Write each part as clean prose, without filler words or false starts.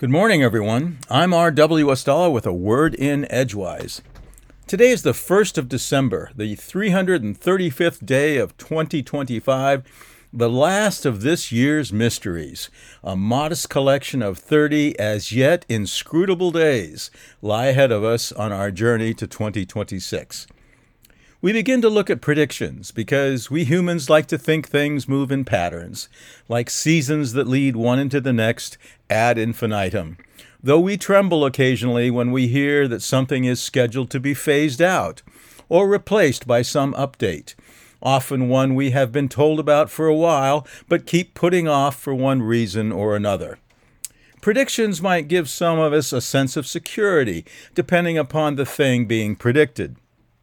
Good morning, everyone. I'm R.W. Estella with a word in Edgewise. Today is the 1st of December, the 335th day of 2025, the last of this year's mysteries. A modest collection of 30 as yet inscrutable days lie ahead of us on our journey to 2026. We begin to look at predictions because we humans like to think things move in patterns, like seasons that lead one into the next ad infinitum. Though we tremble occasionally when we hear that something is scheduled to be phased out or replaced by some update, often one we have been told about for a while but keep putting off for one reason or another. Predictions might give some of us a sense of security, depending upon the thing being predicted.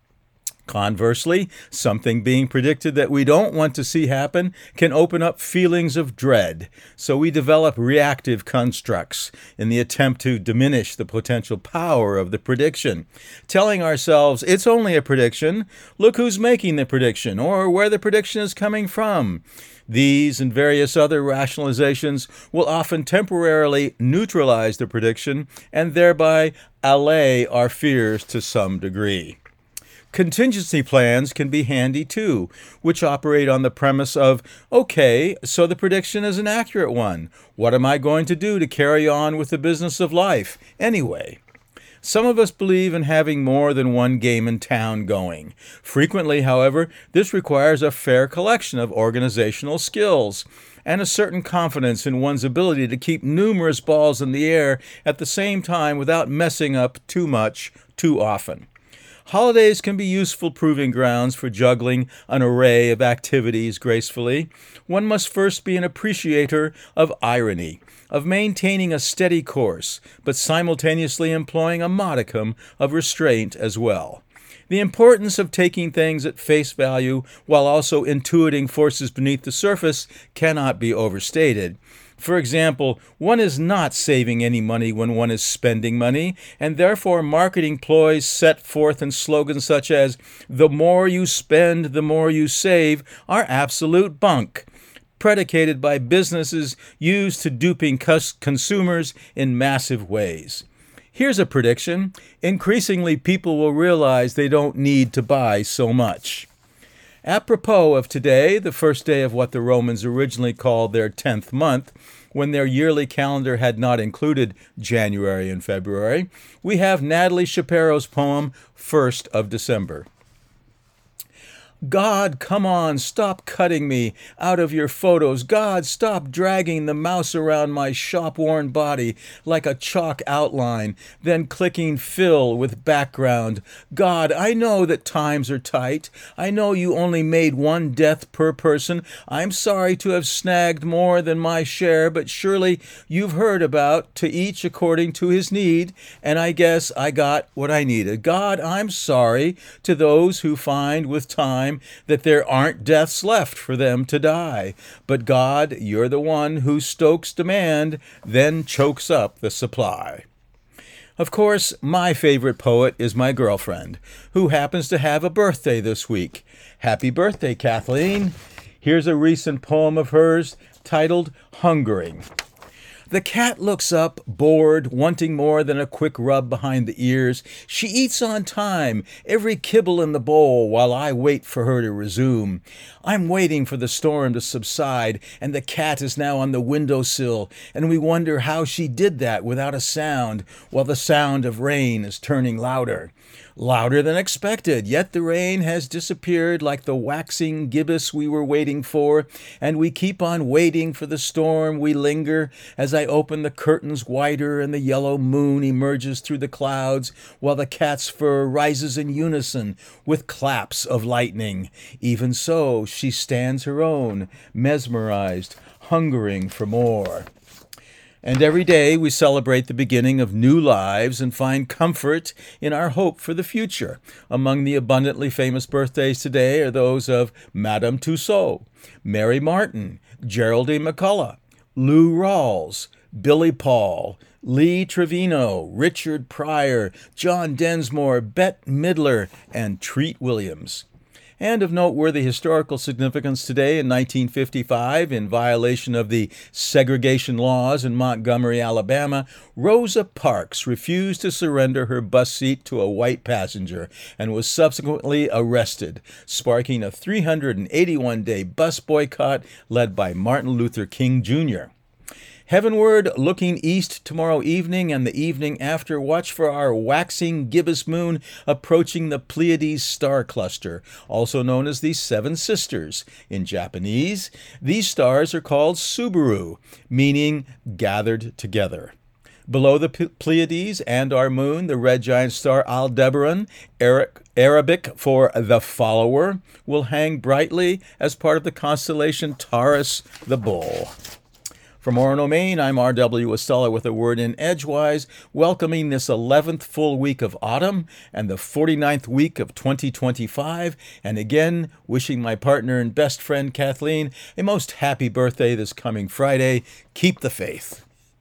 Conversely, something being predicted that we don't want to see happen can open up feelings of dread, so we develop reactive constructs in the attempt to diminish the potential power of the prediction, telling ourselves it's only a prediction, look who's making the prediction, or where the prediction is coming from. These and various other rationalizations will often temporarily neutralize the prediction and thereby allay our fears to some degree. Contingency plans can be handy too, which operate on the premise of, okay, so the prediction is an accurate one. What am I going to do to carry on with the business of life anyway? Some of us believe in having more than one game in town going. Frequently, however, this requires a fair collection of organizational skills and a certain confidence in one's ability to keep numerous balls in the air at the same time without messing up too much too often. Holidays can be useful proving grounds for juggling an array of activities gracefully. One must first be an appreciator of irony, of maintaining a steady course, but simultaneously employing a modicum of restraint as well. The importance of taking things at face value while also intuiting forces beneath the surface cannot be overstated. For example, one is not saving any money when one is spending money, and therefore marketing ploys set forth in slogans such as, "The more you spend, the more you save," are absolute bunk, predicated by businesses used to duping consumers in massive ways. Here's a prediction. Increasingly, people will realize they don't need to buy so much. Apropos of today, the first day of what the Romans originally called their 10th month, when their yearly calendar had not included January and February, we have Natalie Shapiro's poem, 1st of December. God, come on, stop cutting me out of your photos. God, stop dragging the mouse around my shop-worn body like a chalk outline, then clicking fill with background. God, I know that times are tight. I know you only made one death per person. I'm sorry to have snagged more than my share, but surely you've heard about to each according to his need, and I guess I got what I needed. God, I'm sorry to those who find with time that there aren't deaths left for them to die. But God, you're the one who stokes demand, then chokes up the supply. Of course, my favorite poet is my girlfriend, who happens to have a birthday this week. Happy birthday, Kathleen. Here's a recent poem of hers titled Hungering. The cat looks up, bored, wanting more than a quick rub behind the ears. She eats on time, every kibble in the bowl, while I wait for her to resume. I'm waiting for the storm to subside, and the cat is now on the windowsill, and we wonder how she did that without a sound, while the sound of rain is turning louder. Louder than expected, yet the rain has disappeared like the waxing gibbous we were waiting for, and we keep on waiting for the storm. We linger as I open the curtains wider and the yellow moon emerges through the clouds, while the cat's fur rises in unison with claps of lightning. Even so, she stands her own, mesmerized, hungering for more. And every day we celebrate the beginning of new lives and find comfort in our hope for the future. Among the abundantly famous birthdays today are those of Madame Tussaud, Mary Martin, Geraldine McCullough, Lou Rawls, Billy Paul, Lee Trevino, Richard Pryor, John Densmore, Bette Midler, and Treat Williams. And of noteworthy historical significance today in 1955, in violation of the segregation laws in Montgomery, Alabama, Rosa Parks refused to surrender her bus seat to a white passenger and was subsequently arrested, sparking a 381-day bus boycott led by Martin Luther King Jr. Heavenward, looking east tomorrow evening and the evening after, watch for our waxing gibbous moon approaching the Pleiades star cluster, also known as the Seven Sisters. In Japanese, these stars are called Subaru, meaning gathered together. Below the Pleiades and our moon, the red giant star Aldebaran, Arabic for the follower, will hang brightly as part of the constellation Taurus the Bull. From Orono, Maine, I'm R.W. Estella with a word in Edgewise, welcoming this 11th full week of autumn and the 49th week of 2025, and again, wishing my partner and best friend Kathleen a most happy birthday this coming Friday. Keep the faith.